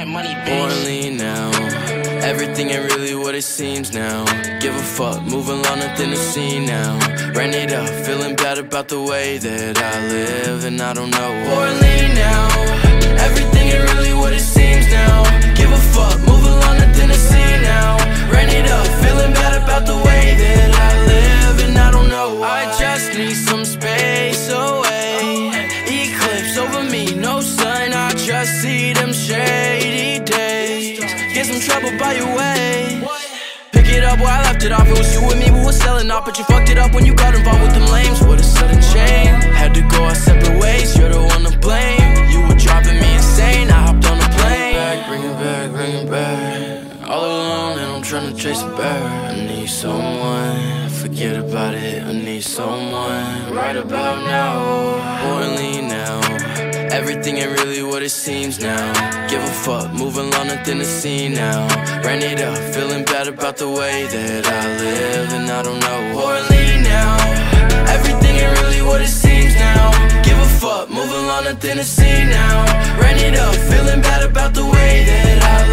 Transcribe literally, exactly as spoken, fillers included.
money, bitch. Poorly now, everything ain't really what it seems now. Give a fuck, moving along, nothing to see now. Ran it up, feeling bad about the way that I live, and I don't know. Poorly now, everything ain't really what it seems now. Give a fuck, moving along, nothing to see now. Ran it up, feeling bad about the way that I live, and I don't know. I just need some space away. Eclipse over me, no sun, I just see them shady days. Get some trouble by your way. Pick it up where I left it off. It was you and me, we were selling off, but you fucked it up when you got involved with them lames. What a sudden change. Had to go our separate ways, you're the one to blame. You were driving me insane, I hopped on a plane. Bring it back, bring it back, bring it back. All alone and I'm trying to chase it back. I need someone, forget about it. I need someone right about now. Poorly now, everything ain't really what it seems now. Give a fuck, moving along, nothing to see now. Ran it up, feeling bad about the way that I live, and I don't know. Poorly now, everything ain't really what it seems now. Give a fuck, moving along, nothing to see now. Ran it up, feeling bad about the way that I live.